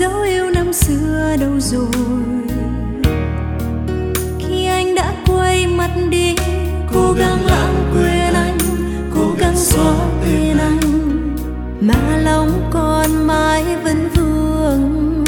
dấu yêu năm xưa đâu rồi? Khi anh đã quay mặt đi, cố gắng lãng quên anh, cố gắng xóa tên anh, mà lòng còn mãi vẫn vương.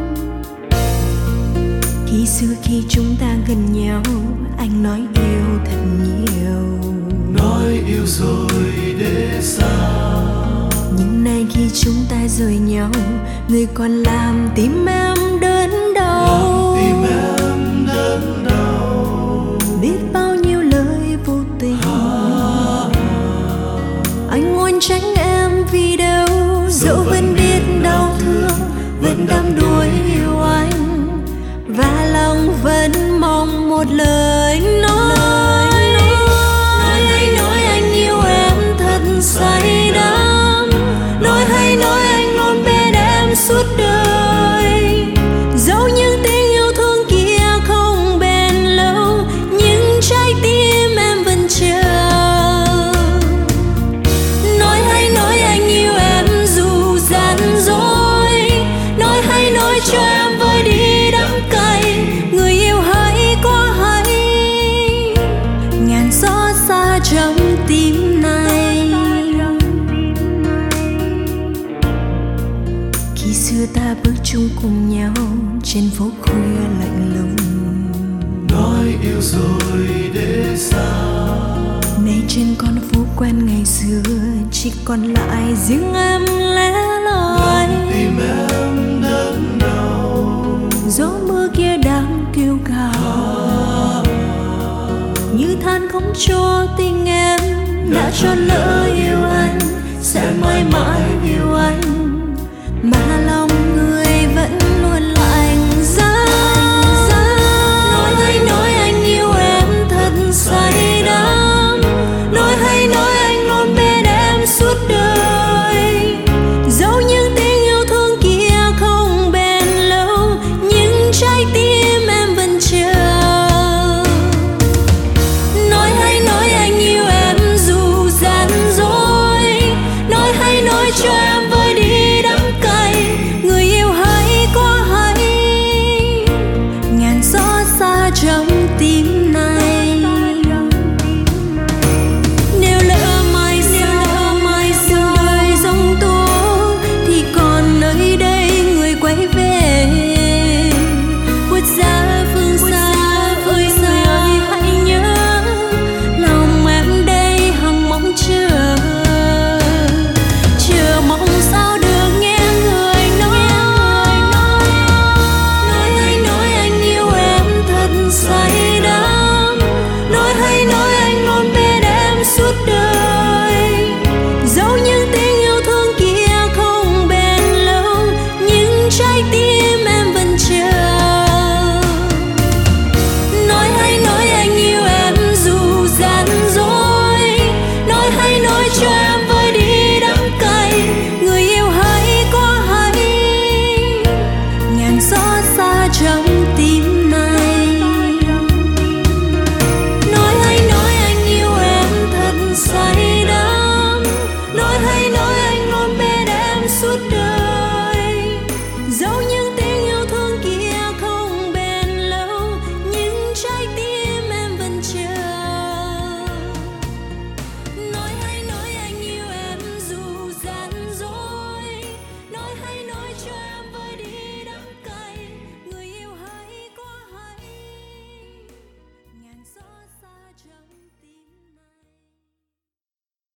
Khi xưa khi chúng ta gần nhau, anh nói yêu thật nhiều, nói yêu rồi để xa. nhưng nay khi chúng ta rời nhau, người còn làm tim em đớn đau. Tim em đớn đau. Biết bao nhiêu lời vô tình, anh muốn tránh em vì đâu. Dẫu vẫn biết đau thương, vẫn đắm đuối yêu anh, và lòng vẫn mong một lời nói. Hãy nói anh yêu em thật say đắm, hãy nói anh luôn bên em suốt đời. Dẫu những tình yêu thương kia không bền lâu, nhưng trái tim em vẫn chờ. Hãy nói anh yêu em dù gian dối, hãy nói cho em vơi đi đắng cay. Người yêu hãy có hay, ngàn xót xa trong tim này. Khi xưa ta bước chung cùng nhau trên phố khuya lạnh lùng, nói yêu rồi để xa. nay trên con phố quen ngày xưa, chỉ còn lại riêng em lẻ loi. Tim em đớn đau. Gió mưa kia đang kêu gào, như than không cho tình em đã chọn lỡ yêu anh, sẽ mãi mãi yêu anh.